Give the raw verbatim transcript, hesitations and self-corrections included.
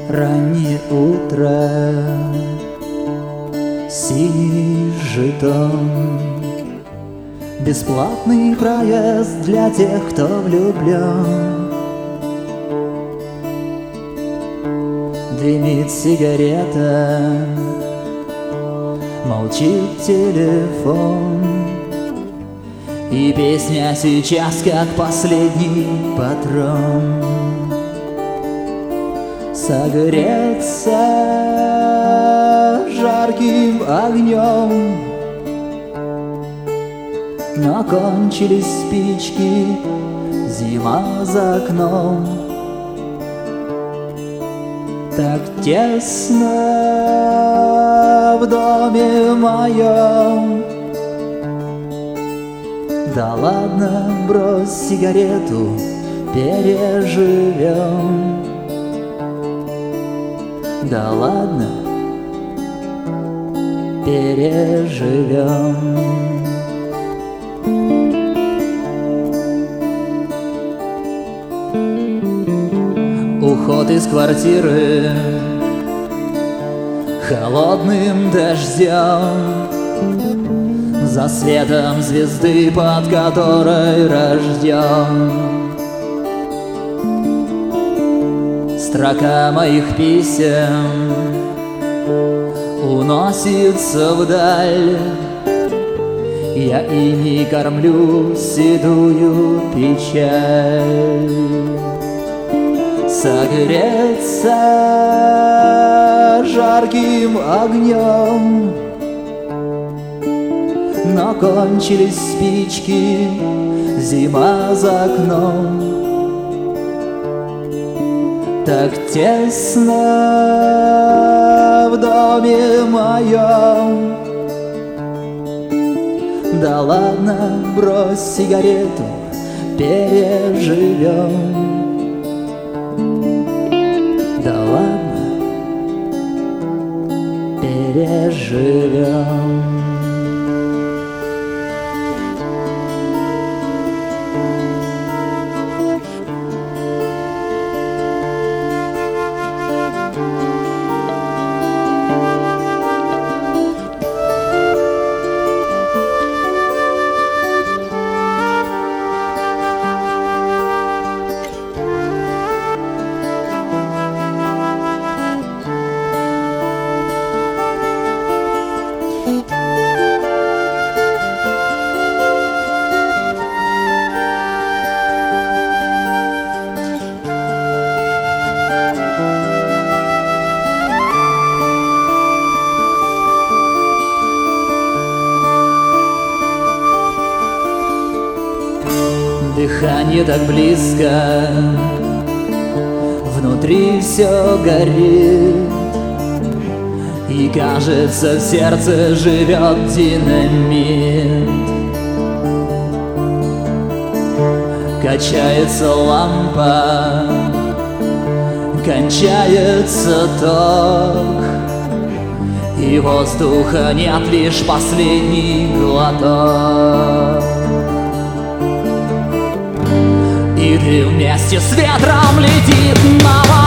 Раннее утро, синий жетон, бесплатный проезд для тех, кто влюблен. Дымит сигарета, молчит телефон, и песня сейчас как последний патрон. Согреться жарким огнем, но кончились спички, зима за окном. Так тесно в доме моем. Да ладно, брось сигарету, переживем. Да ладно, переживем. Уход из квартиры холодным дождем, за светом звезды, под которой рожден. Строка моих писем уносится вдаль, я и не кормлю седую печаль. Согреться жарким огнем, но кончились спички, зима за окном. Так тесно в доме моем. Да ладно, брось сигарету, переживем. Да ладно, переживем. Дыхание так близко, внутри все горит, и кажется, в сердце живет динамит. Качается лампа, кончается ток, и воздуха нет, лишь последний глоток. И ты вместе с ветром летит на